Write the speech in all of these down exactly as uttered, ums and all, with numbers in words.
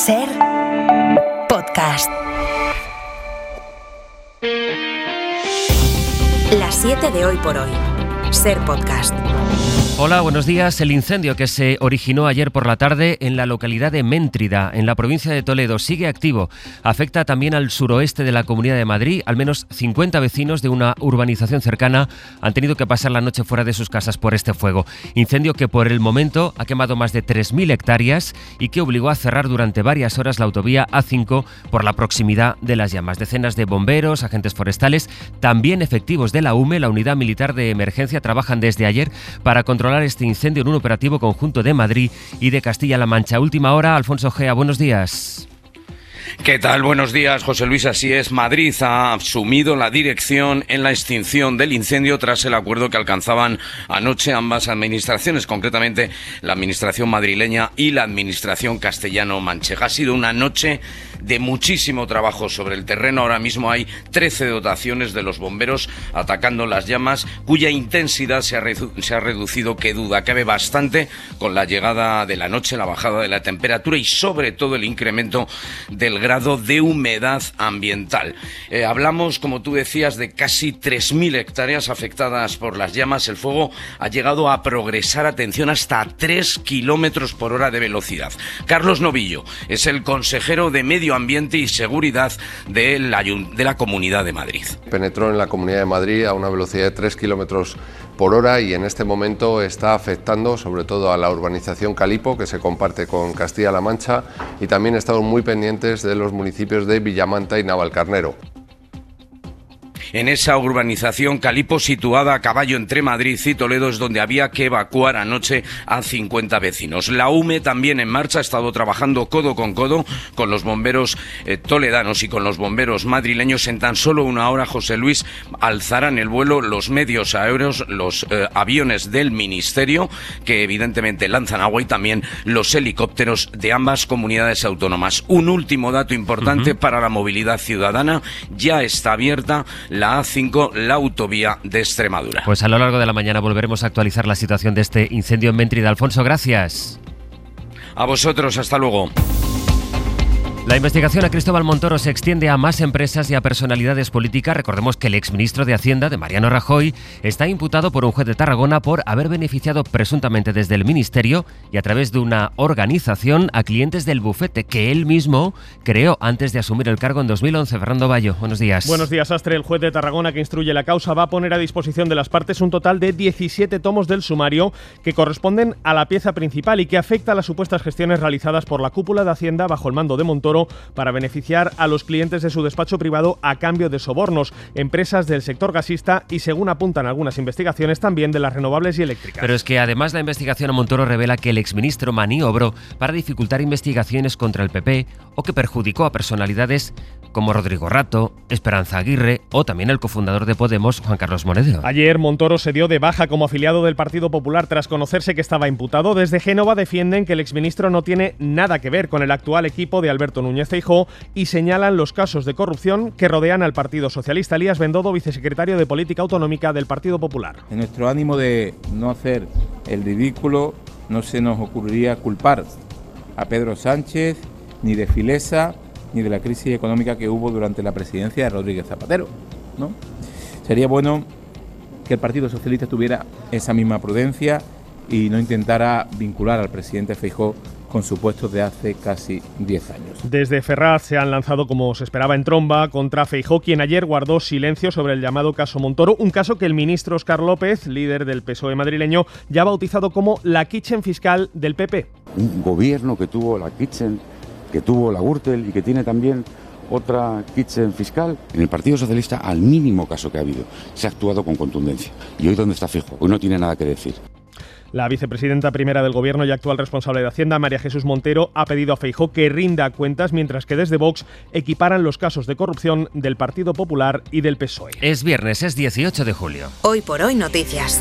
Ser podcast. Las siete de hoy por hoy. Ser podcast. Hola, buenos días. El incendio que se originó ayer por la tarde en la localidad de Méntrida, en la provincia de Toledo, sigue activo. Afecta también al suroeste de la Comunidad de Madrid. Al menos cincuenta vecinos de una urbanización cercana han tenido que pasar la noche fuera de sus casas por este fuego. Incendio que por el momento ha quemado más de tres mil hectáreas y que obligó a cerrar durante varias horas la autovía A cinco por la proximidad de las llamas. Decenas de bomberos, agentes forestales, también efectivos de la U M E, la Unidad Militar de Emergencia, trabajan desde ayer para controlar este incendio en un operativo conjunto de Madrid y de Castilla-La Mancha. Última hora, Alfonso Gea, buenos días. ¿Qué tal? Buenos días, José Luis. Así es, Madrid ha asumido la dirección en la extinción del incendio tras el acuerdo que alcanzaban anoche ambas administraciones, concretamente la administración madrileña y la administración castellano-manchega. Ha sido una noche de muchísimo trabajo sobre el terreno. Ahora mismo hay trece dotaciones de los bomberos atacando las llamas, cuya intensidad se ha, redu- se ha reducido, que duda cabe, bastante con la llegada de la noche, la bajada de la temperatura y sobre todo el incremento del grado de humedad ambiental. Eh, hablamos, como tú decías, de casi tres mil hectáreas afectadas por las llamas. El fuego ha llegado a progresar, atención, hasta tres kilómetros por hora de velocidad. Carlos Novillo es el consejero de Medio Ambiente y Seguridad de la, de la Comunidad de Madrid. Penetró en la Comunidad de Madrid a una velocidad de tres kilómetros por hora y en este momento está afectando sobre todo a la urbanización Calipo, que se comparte con Castilla-La Mancha, y también estamos muy pendientes de los municipios de Villamanta y Navalcarnero. En esa urbanización Calipo, situada a caballo entre Madrid y Toledo, es donde había que evacuar anoche a cincuenta vecinos. La U M E también en marcha, ha estado trabajando codo con codo con los bomberos eh, toledanos y con los bomberos madrileños. En tan solo una hora, José Luis, alzarán el vuelo los medios aéreos, los eh, aviones del Ministerio, que evidentemente lanzan agua, y también los helicópteros de ambas comunidades autónomas. Un último dato importante uh-huh. para la movilidad ciudadana: ya está abierta la A cinco, la autovía de Extremadura. Pues a lo largo de la mañana volveremos a actualizar la situación de este incendio en Méntrida. Alfonso, gracias. A vosotros, hasta luego. La investigación a Cristóbal Montoro se extiende a más empresas y a personalidades políticas. Recordemos que el exministro de Hacienda, de Mariano Rajoy, está imputado por un juez de Tarragona por haber beneficiado presuntamente desde el Ministerio y a través de una organización a clientes del bufete que él mismo creó antes de asumir el cargo en dos mil once. Fernando Bayo, buenos días. Buenos días, Astre. El juez de Tarragona que instruye la causa va a poner a disposición de las partes un total de diecisiete tomos del sumario que corresponden a la pieza principal y que afecta a las supuestas gestiones realizadas por la cúpula de Hacienda bajo el mando de Montoro para beneficiar a los clientes de su despacho privado a cambio de sobornos, empresas del sector gasista y, según apuntan algunas investigaciones, también de las renovables y eléctricas. Pero es que además la investigación a Montoro revela que el exministro maniobró para dificultar investigaciones contra el P P o que perjudicó a personalidades como Rodrigo Rato, Esperanza Aguirre o también el cofundador de Podemos, Juan Carlos Monedero. Ayer Montoro se dio de baja como afiliado del Partido Popular tras conocerse que estaba imputado. Desde Génova defienden que el exministro no tiene nada que ver con el actual equipo de Alberto Núñez Feijóo y señalan los casos de corrupción que rodean al Partido Socialista. Elías Bendodo, vicesecretario de Política Autonómica del Partido Popular. En nuestro ánimo de no hacer el ridículo, no se nos ocurriría culpar a Pedro Sánchez ni de Filesa ni de la crisis económica que hubo durante la presidencia de Rodríguez Zapatero, ¿no? Sería bueno que el Partido Socialista tuviera esa misma prudencia y no intentara vincular al presidente Feijóo con supuestos de hace casi diez años. Desde Ferraz se han lanzado, como se esperaba, en tromba contra Feijóo, quien ayer guardó silencio sobre el llamado caso Montoro, un caso que el ministro Óscar López, líder del P S O E madrileño, ya ha bautizado como la kitchen fiscal del P P. Un gobierno que tuvo la kitchen, que tuvo la Gürtel y que tiene también otra kitchen fiscal. En el Partido Socialista, al mínimo caso que ha habido, se ha actuado con contundencia. ¿Y hoy dónde está Feijóo? Hoy no tiene nada que decir. La vicepresidenta primera del Gobierno y actual responsable de Hacienda, María Jesús Montero, ha pedido a Feijóo que rinda cuentas, mientras que desde Vox equiparan los casos de corrupción del Partido Popular y del P S O E. Es viernes, es dieciocho de julio. Hoy por hoy noticias.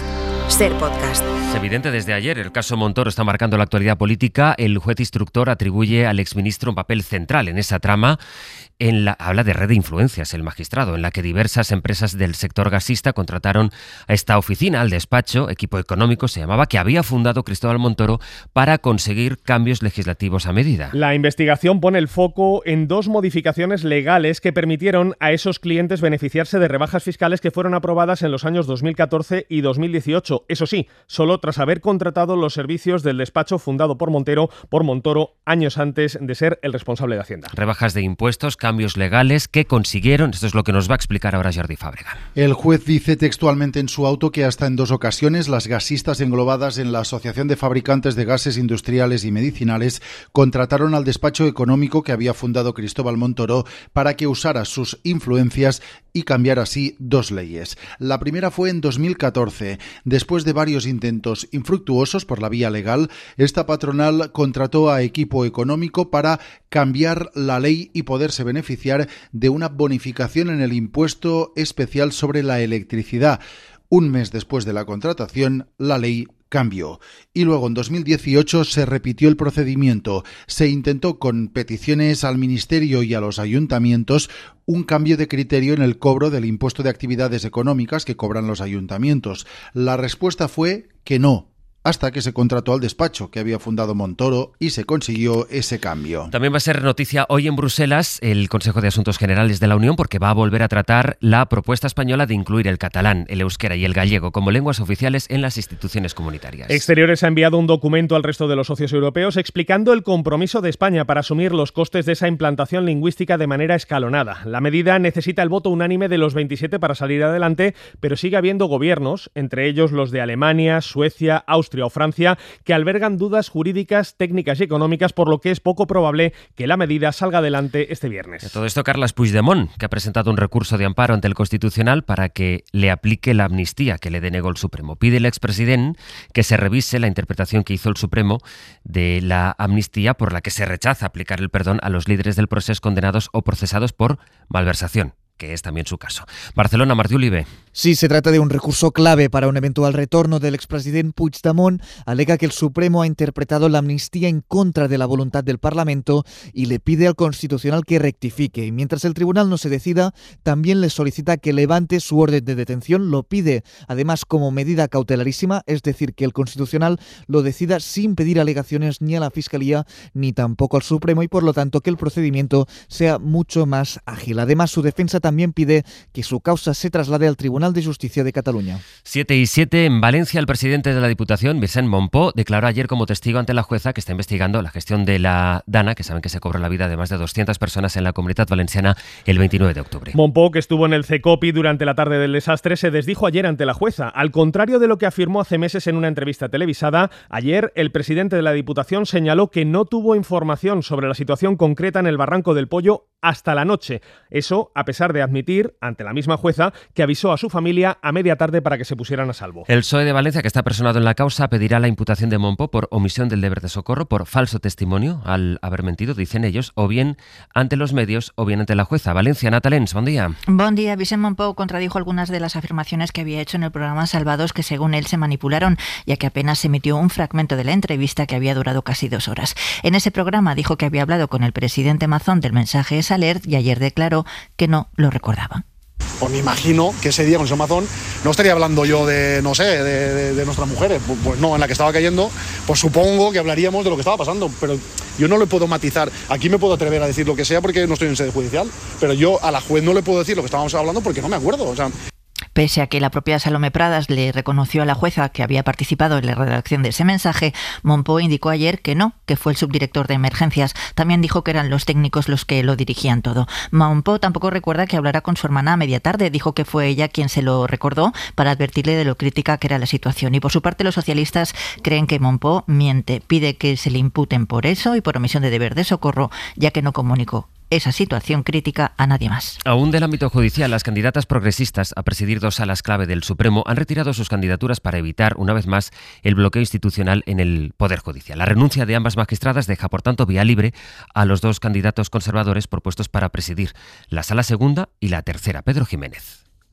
Ser Podcast. Es evidente desde ayer, el caso Montoro está marcando la actualidad política. El juez instructor atribuye al exministro un papel central en esa trama. En la, habla de red de influencias el magistrado, en la que diversas empresas del sector gasista contrataron a esta oficina, al despacho, Equipo Económico se llamaba, que había fundado Cristóbal Montoro para conseguir cambios legislativos a medida. La investigación pone el foco en dos modificaciones legales que permitieron a esos clientes beneficiarse de rebajas fiscales que fueron aprobadas en los años dos mil catorce y dos mil dieciocho. Eso sí, solo tras haber contratado los servicios del despacho fundado por Montero, por Montoro años antes de ser el responsable de Hacienda. Rebajas de impuestos, cambios legales que consiguieron. Esto es lo que nos va a explicar ahora Jordi Fábrega. El juez dice textualmente en su auto que hasta en dos ocasiones las gasistas englobadas en la Asociación de Fabricantes de Gases Industriales y Medicinales contrataron al despacho económico que había fundado Cristóbal Montoro para que usara sus influencias y cambiar así dos leyes. La primera fue en dos mil catorce. Después de varios intentos infructuosos por la vía legal, esta patronal contrató a Equipo Económico para cambiar la ley y poderse beneficiar de una bonificación en el impuesto especial sobre la electricidad. Un mes después de la contratación, la ley cambió. Y luego en dos mil dieciocho se repitió el procedimiento. Se intentó con peticiones al Ministerio y a los ayuntamientos un cambio de criterio en el cobro del impuesto de actividades económicas que cobran los ayuntamientos. La respuesta fue que no, hasta que se contrató al despacho que había fundado Montoro y se consiguió ese cambio. También va a ser noticia hoy en Bruselas el Consejo de Asuntos Generales de la Unión, porque va a volver a tratar la propuesta española de incluir el catalán, el euskera y el gallego como lenguas oficiales en las instituciones comunitarias. Exteriores ha enviado un documento al resto de los socios europeos explicando el compromiso de España para asumir los costes de esa implantación lingüística de manera escalonada. La medida necesita el voto unánime de los veintisiete para salir adelante, pero sigue habiendo gobiernos, entre ellos los de Alemania, Suecia, Austria o Francia, que albergan dudas jurídicas, técnicas y económicas, por lo que es poco probable que la medida salga adelante este viernes. De todo esto, Carles Puigdemont, que ha presentado un recurso de amparo ante el Constitucional para que le aplique la amnistía que le denegó el Supremo. Pide el expresidente que se revise la interpretación que hizo el Supremo de la amnistía por la que se rechaza aplicar el perdón a los líderes del procés condenados o procesados por malversación, que es también su caso. Barcelona, Martí Oliver. Sí, se trata de un recurso clave para un eventual retorno del expresidente Puigdemont. Alega que el Supremo ha interpretado la amnistía en contra de la voluntad del Parlamento y le pide al Constitucional que rectifique. Y mientras el tribunal no se decida, también le solicita que levante su orden de detención. Lo pide, además, como medida cautelarísima, es decir, que el Constitucional lo decida sin pedir alegaciones ni a la Fiscalía ni tampoco al Supremo y, por lo tanto, que el procedimiento sea mucho más ágil. Además, su defensa también pide que su causa se traslade al Tribunal de Justicia de Cataluña. siete y siete, en Valencia, el presidente de la Diputación, Vicent Mompó, declaró ayer como testigo ante la jueza que está investigando la gestión de la DANA, que saben que se cobró la vida de más de doscientas personas en la Comunidad Valenciana el veintinueve de octubre. Mompó, que estuvo en el CECOPI durante la tarde del desastre, se desdijo ayer ante la jueza. Al contrario de lo que afirmó hace meses en una entrevista televisada, ayer el presidente de la Diputación señaló que no tuvo información sobre la situación concreta en el Barranco del Pollo hasta la noche. Eso, a pesar de admitir, ante la misma jueza, que avisó a su familia a media tarde para que se pusieran a salvo. El P S O E de Valencia, que está personado en la causa, pedirá la imputación de Mompó por omisión del deber de socorro, por falso testimonio al haber mentido, dicen ellos, o bien ante los medios o bien ante la jueza. Valencia, Natalens, buen día. Buen día. Vicent Mompó contradijo algunas de las afirmaciones que había hecho en el programa Salvados, que según él se manipularon, ya que apenas se emitió un fragmento de la entrevista que había durado casi dos horas. En ese programa dijo que había hablado con el presidente Mazón del mensaje Salert y ayer declaró que no lo recordaba. Pues me imagino que ese día con ese Mazón no estaría hablando yo de, no sé, de, de, de nuestras mujeres. Pues, pues no, en la que estaba cayendo, pues supongo que hablaríamos de lo que estaba pasando. Pero yo no le puedo matizar. Aquí me puedo atrever a decir lo que sea porque no estoy en sede judicial. Pero yo a la juez no le puedo decir lo que estábamos hablando porque no me acuerdo. O sea... Pese a que la propia Salomé Pradas le reconoció a la jueza que había participado en la redacción de ese mensaje, Mompó indicó ayer que no, que fue el subdirector de emergencias. También dijo que eran los técnicos los que lo dirigían todo. Mompó tampoco recuerda que hablara con su hermana a media tarde. Dijo que fue ella quien se lo recordó para advertirle de lo crítica que era la situación. Y por su parte, los socialistas creen que Mompó miente. Pide que se le imputen por eso y por omisión de deber de socorro, ya que no comunicó esa situación crítica a nadie más. Aún del ámbito judicial, las candidatas progresistas a presidir dos salas clave del Supremo han retirado sus candidaturas para evitar, una vez más, el bloqueo institucional en el Poder Judicial. La renuncia de ambas magistradas deja, por tanto, vía libre a los dos candidatos conservadores propuestos para presidir la sala segunda y la tercera. Pedro Jiménez.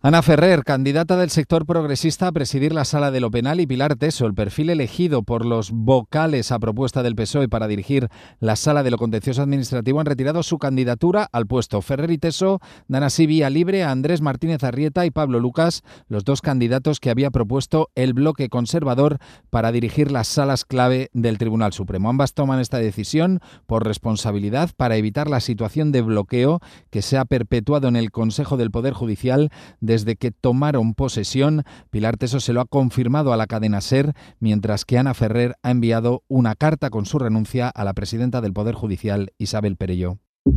Ana Ferrer, candidata del sector progresista a presidir la Sala de lo Penal, y Pilar Teso, el perfil elegido por los vocales a propuesta del P S O E para dirigir la Sala de lo Contencioso Administrativo, han retirado su candidatura al puesto. Ferrer y Teso dan así vía libre a Andrés Martínez Arrieta y Pablo Lucas, los dos candidatos que había propuesto el bloque conservador para dirigir las salas clave del Tribunal Supremo. Ambas toman esta decisión por responsabilidad para evitar la situación de bloqueo que se ha perpetuado en el Consejo del Poder Judicial desde que tomaron posesión. Pilar Teso se lo ha confirmado a la cadena SER, mientras que Ana Ferrer ha enviado una carta con su renuncia a la presidenta del Poder Judicial, Isabel Perelló.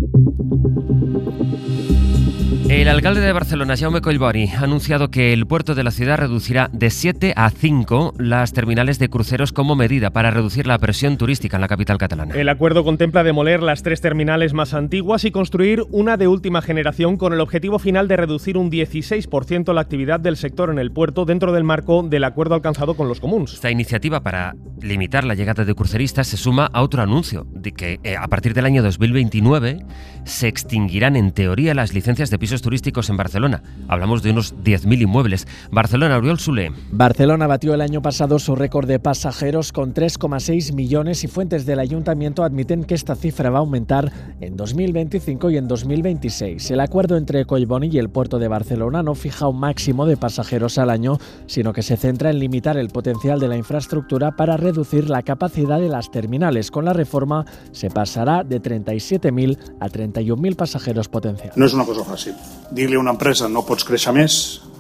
El alcalde de Barcelona, Jaume Collboni, ha anunciado que el puerto de la ciudad reducirá de siete a cinco las terminales de cruceros como medida para reducir la presión turística en la capital catalana. El acuerdo contempla demoler las tres terminales más antiguas y construir una de última generación, con el objetivo final de reducir un dieciséis por ciento la actividad del sector en el puerto dentro del marco del acuerdo alcanzado con los comuns. Esta iniciativa para limitar la llegada de cruceristas se suma a otro anuncio de que eh, a partir del año dos mil veintinueve se extinguirán en teoría las licencias de pisos turísticos en Barcelona. Hablamos de unos diez mil inmuebles. Barcelona, Oriol Soler. Barcelona batió el año pasado su récord de pasajeros con tres coma seis millones y fuentes del ayuntamiento admiten que esta cifra va a aumentar en dos mil veinticinco y en dos mil veintiséis. El acuerdo entre Collboni y el puerto de Barcelona no fija un máximo de pasajeros al año, sino que se centra en limitar el potencial de la infraestructura para reducir la capacidad de las terminales. Con la reforma se pasará de treinta y siete mil a treinta y un mil pasajeros potencials. No és una cosa fàcil. Dir-li a una empresa no pots créixer més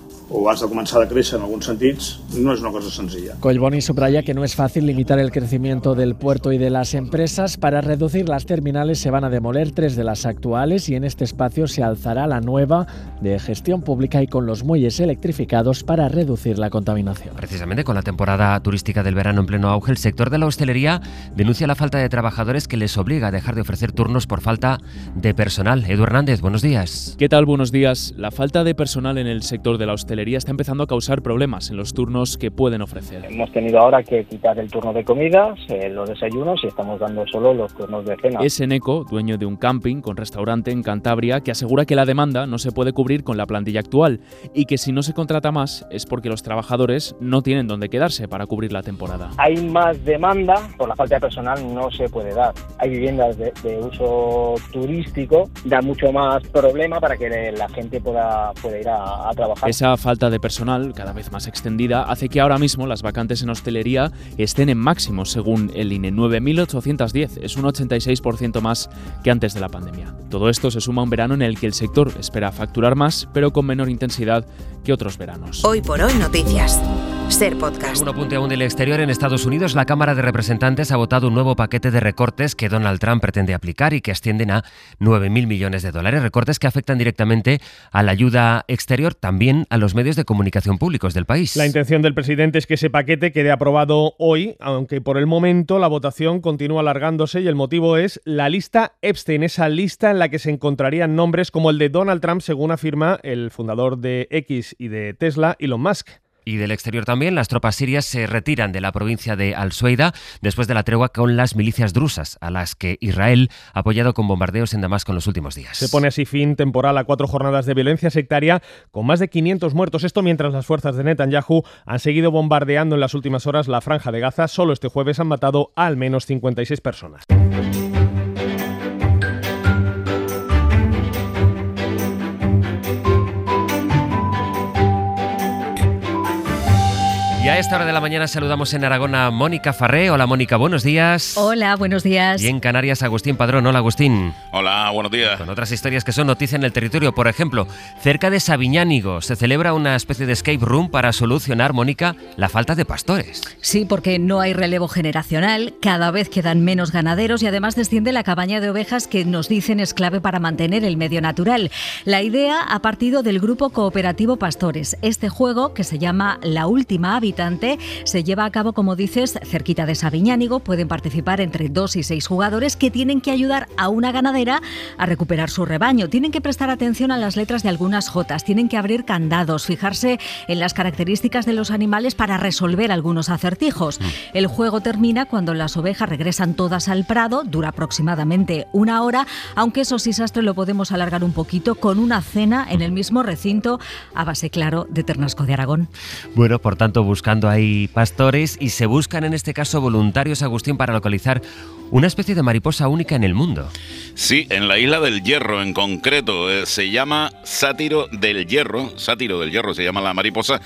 o has de començar a créixer en alguns sentits, no es una cosa sencilla. Collboni subraya que no es fácil limitar el crecimiento del puerto y de las empresas. Para reducir las terminales se van a demoler tres de las actuales y en este espacio se alzará la nueva de gestión pública y con los muelles electrificados para reducir la contaminación. Precisamente con la temporada turística del verano en pleno auge, el sector de la hostelería denuncia la falta de trabajadores que les obliga a dejar de ofrecer turnos por falta de personal. Edu Hernández, buenos días. ¿Qué tal? Buenos días. La falta de personal en el sector de la hostelería está empezando a causar problemas en los turnos que pueden ofrecer. Hemos tenido ahora que quitar el turno de comidas, eh, los desayunos y estamos dando solo los turnos de cena. Es Eneco, dueño de un camping con restaurante en Cantabria, que asegura que la demanda no se puede cubrir con la plantilla actual y que si no se contrata más es porque los trabajadores no tienen dónde quedarse para cubrir la temporada. Hay más demanda, por la falta de personal no se puede dar. Hay viviendas de, de uso turístico, da mucho más problema para que la gente pueda, pueda ir a, a trabajar. Esa falta de personal, cada vez más extendida, hace que ahora mismo las vacantes en hostelería estén en máximos, según el I N E, nueve mil ochocientos diez, es un ochenta y seis por ciento más que antes de la pandemia. Todo esto se suma a un verano en el que el sector espera facturar más, pero con menor intensidad que otros veranos. Hoy por hoy noticias. Ser Podcast. Un apunte aún del exterior. En Estados Unidos, la Cámara de Representantes ha votado un nuevo paquete de recortes que Donald Trump pretende aplicar y que ascienden a nueve mil millones de dólares. Recortes que afectan directamente a la ayuda exterior, también a los medios de comunicación públicos del país. La intención del presidente es que ese paquete quede aprobado hoy, aunque por el momento la votación continúa alargándose y el motivo es la lista Epstein, esa lista en la que se encontrarían nombres como el de Donald Trump, según afirma el fundador de X y de Tesla, Elon Musk. Y del exterior también, las tropas sirias se retiran de la provincia de Al-Sueida después de la tregua con las milicias drusas, a las que Israel ha apoyado con bombardeos en Damasco en los últimos días. Se pone así fin temporal a cuatro jornadas de violencia sectaria con más de quinientos muertos. Esto mientras las fuerzas de Netanyahu han seguido bombardeando en las últimas horas la franja de Gaza. Solo este jueves han matado a al menos cincuenta y seis personas. Y a esta hora de la mañana saludamos en Aragón a Mónica Farré. Hola Mónica, buenos días. Hola, buenos días. Y en Canarias, Agustín Padrón. Hola Agustín. Hola, buenos días. Con otras historias que son noticia en el territorio. Por ejemplo, cerca de Sabiñánigo se celebra una especie de escape room para solucionar, Mónica, la falta de pastores. Sí, porque no hay relevo generacional, cada vez quedan menos ganaderos y además desciende la cabaña de ovejas, que nos dicen es clave para mantener el medio natural. La idea ha partido del grupo cooperativo Pastores. Este juego, que se llama La Última Habitación, visitante. Se lleva a cabo, como dices, cerquita de Sabiñánigo. Pueden participar entre dos y seis jugadores que tienen que ayudar a una ganadera a recuperar su rebaño. Tienen que prestar atención a las letras de algunas jotas, tienen que abrir candados, fijarse en las características de los animales para resolver algunos acertijos. El juego termina cuando las ovejas regresan todas al prado, dura aproximadamente una hora, aunque eso sí, Sastre, lo podemos alargar un poquito con una cena en el mismo recinto a base, claro, de ternasco de Aragón. Bueno, por tanto, buscando ahí pastores y se buscan en este caso voluntarios, Agustín, para localizar una especie de mariposa única en el mundo. Sí, en la isla del Hierro en concreto, eh, se llama sátiro del Hierro, sátiro del Hierro se llama la mariposa,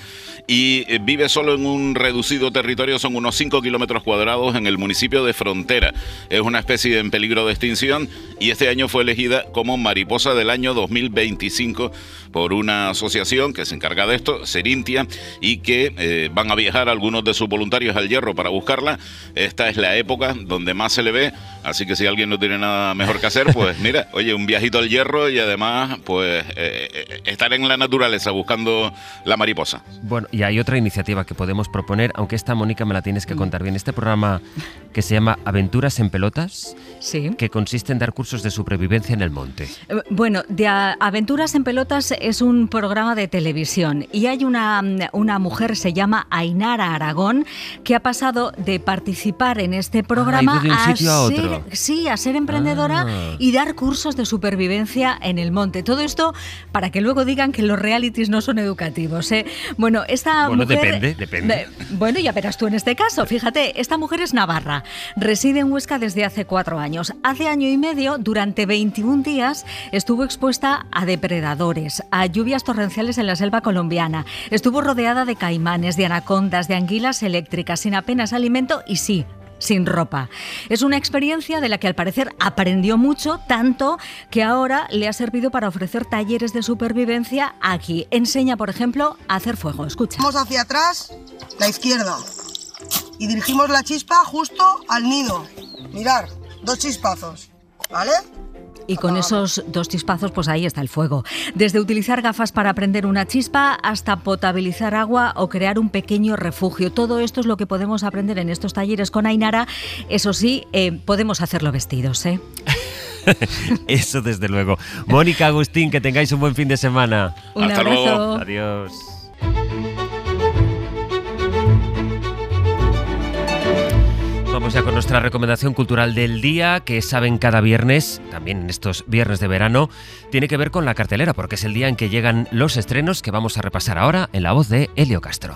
y eh, vive solo en un reducido territorio, son unos cinco kilómetros cuadrados en el municipio de Frontera. Es una especie en peligro de extinción y este año fue elegida como mariposa del año dos mil veinticinco por una asociación que se encarga de esto, Serintia, y que eh, van a viajar algunos de sus voluntarios al Hierro para buscarla. Esta es la época donde más se le ve, así que si alguien no tiene nada mejor que hacer, pues mira, oye, un viajito al Hierro y además pues eh, estar en la naturaleza buscando la mariposa. Bueno, y hay otra iniciativa que podemos proponer, aunque esta, Mónica, me la tienes que contar bien. Este programa que se llama Aventuras en Pelotas, sí, que consiste en dar cursos de supervivencia en el monte. Bueno, de a, Aventuras en Pelotas es un programa de televisión y hay una, una mujer, se llama Ainara Aragón, que ha pasado de participar en este programa ah, de un a, sitio a otro. Ser, sí, a ser emprendedora ah. y dar cursos de supervivencia en el monte. Todo esto para que luego digan que los realities no son educativos, ¿eh? Bueno, esta bueno, mujer... depende, depende. Bueno, ya verás tú en este caso. Fíjate, esta mujer es navarra, reside en Huesca desde hace cuatro años. Hace año y medio, durante veintiún días, estuvo expuesta a depredadores, a lluvias torrenciales en la selva colombiana. Estuvo rodeada de caimanes, de anacondas, de anguilas eléctricas, sin apenas alimento y sí, sin ropa. Es una experiencia de la que al parecer aprendió mucho, tanto que ahora le ha servido para ofrecer talleres de supervivencia aquí. Enseña, por ejemplo, a hacer fuego. Escucha. Vamos hacia atrás, la izquierda, y dirigimos la chispa justo al nido. Mirar, dos chispazos, ¿vale? Y con esos dos chispazos, pues ahí está el fuego. Desde utilizar gafas para prender una chispa hasta potabilizar agua o crear un pequeño refugio. Todo esto es lo que podemos aprender en estos talleres con Ainara. Eso sí, eh, podemos hacerlo vestidos, ¿eh? Eso desde luego. Mónica, Agustín, que tengáis un buen fin de semana. Un Hasta abrazo. luego. Adiós. Vamos ya con nuestra recomendación cultural del día, que saben cada viernes, también en estos viernes de verano, tiene que ver con la cartelera, porque es el día en que llegan los estrenos que vamos a repasar ahora en la voz de Elio Castro.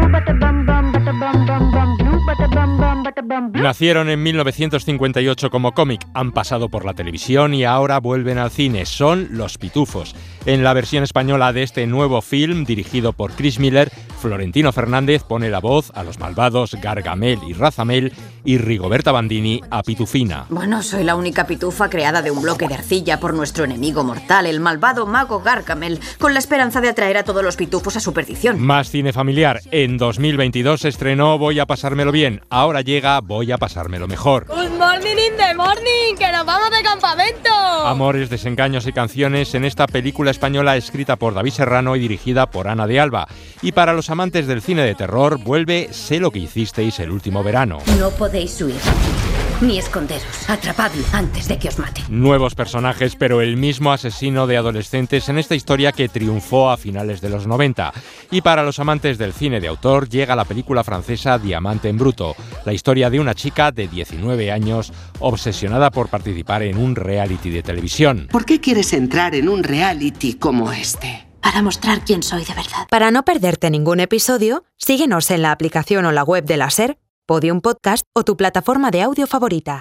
Nacieron en mil novecientos cincuenta y ocho como cómic, han pasado por la televisión y ahora vuelven al cine. Son Los Pitufos. En la versión española de este nuevo film, dirigido por Chris Miller, Florentino Fernández pone la voz a los malvados Gargamel y Razamel y Rigoberta Bandini a Pitufina. Bueno, soy la única pitufa creada de un bloque de arcilla por nuestro enemigo mortal, el malvado mago Gargamel, con la esperanza de atraer a todos los pitufos a su perdición. Más cine familiar. En dos mil veintidós se estrenó Voy a pasármelo bien. Ahora llega Voy a pasármelo mejor. Good morning in the morning, que nos vamos de campamento. Amores, desengaños y canciones en esta película española escrita por David Serrano y dirigida por Ana de Alba. Y para los amantes del cine de terror, vuelve Sé lo que hicisteis el último verano. No podéis huir, ni esconderos. Atrapadlo antes de que os mate. Nuevos personajes, pero el mismo asesino de adolescentes en esta historia que triunfó a finales de los noventa. Y para los amantes del cine de autor, llega la película francesa Diamante en bruto, la historia de una chica de diecinueve años obsesionada por participar en un reality de televisión. ¿Por qué quieres entrar en un reality como este? Para mostrar quién soy de verdad. Para no perderte ningún episodio, síguenos en la aplicación o la web de la SER, Podium Podcast o tu plataforma de audio favorita.